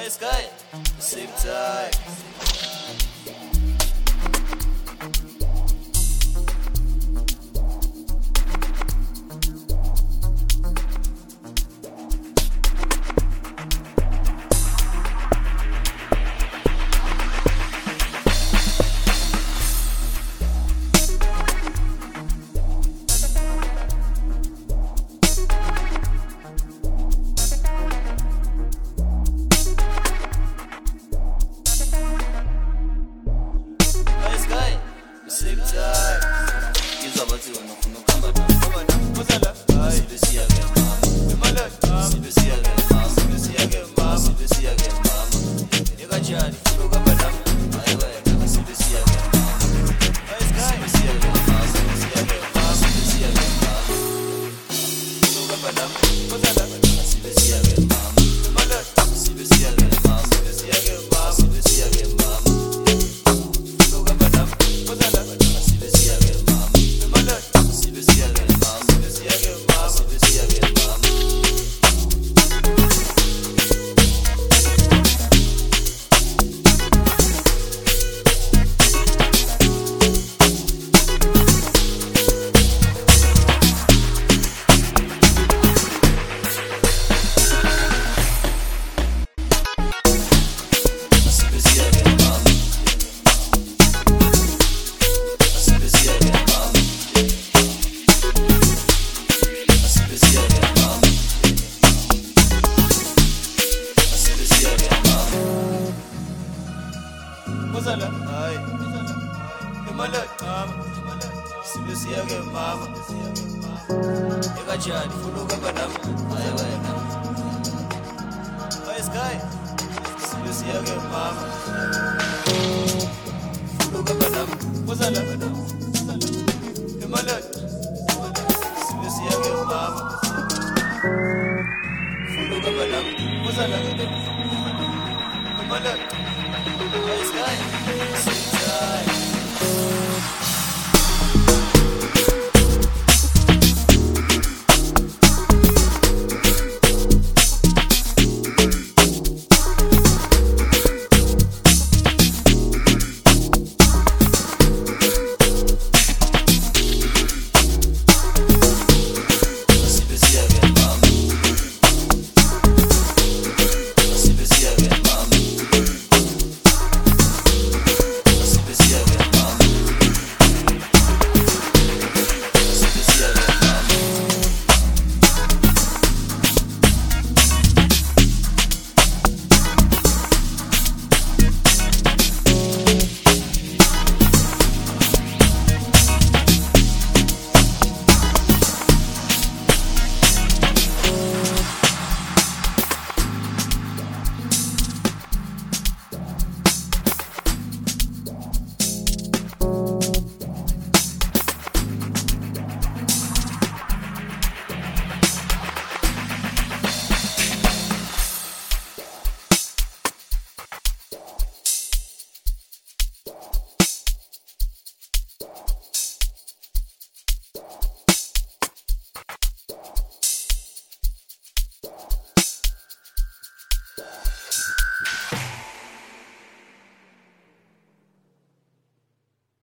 Sky, same time. Same time. Kids are about to come on. What's that? See the sea again, mama. See the sea again, mama. See the sea again, mama. See the sea again, mama. You got your hand, you look up and down. See the sea again, mama. See the sea again, mama. See the sea again, mama. See the sea again, mama. Look up and down. What's that? See the sea again, mama. See the sea again, mama. See the sea again, mama. See the sea again, mama. Look up and down. What's that? Mama, you got your hand, you look up and down. Sky, see the sea again, mama. Look up and down. What's that? See the sea again, mama. Look up and down. What's that? Sky, see the